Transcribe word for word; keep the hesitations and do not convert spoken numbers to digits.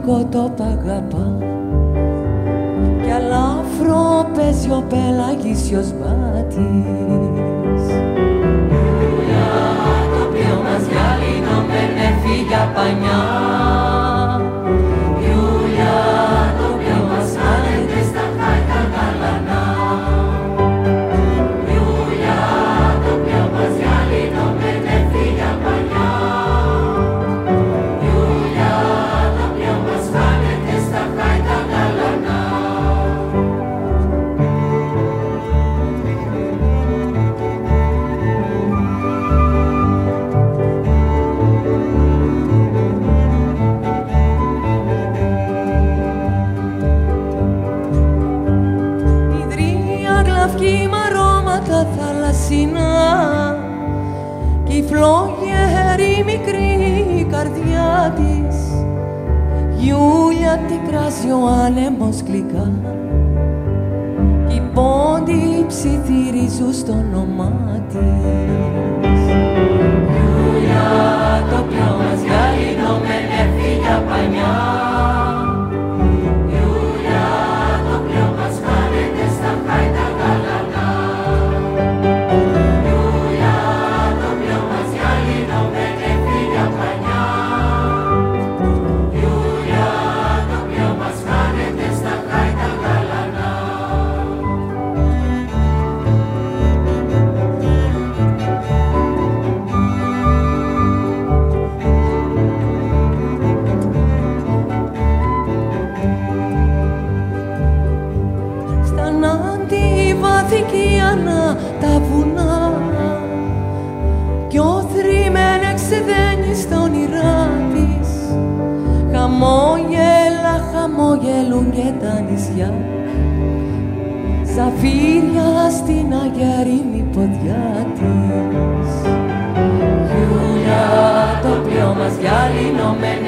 Άδικο το παγαπά κι αλάφρο παίζει ο πελαγίσιος μπάτης. Ιούλια, το πλοίο μας γυάλινο με νεφή για πανιά. Ιούλια, το πλοίο μας άνεται στα χάιτα γαλανά. Ιούλια, το πλοίο μας γυάλινο με νεφή για πανιά. Ιούλια, το πλοίο μας άνεται στα χάιτα γαλανά. Κι μ' αρώματα θαλασσινά κι η φλόγερη μικρή καρδιά της Γιούλια τι κράζει ο άνεμος γλυκά κι οι πόντοι ψιθυρίζουν στο όνομά της. Γιούλια, το πλοίο μας γυάλινο με νεφή για πανιά. Γιούλια, το πλοίο μας χάνεται στα χάιτα γαλανά. Γιούλια, το πλοίο μας γυάλινο με νεφή για πανιά. Γιούλια, το πλοίο μας χάνεται στα χάιτα γαλανά. Σταν αντιβαθικίανα τα βουνά κι ο θρήμεν εξεδένει στον όνειρά της. Χαμόγελα, χαμόγελουν και τα νησιά ζαφύρια στην αγερίνη ποδιά της. Γιούλια, το πλοίο μας γυάλινο με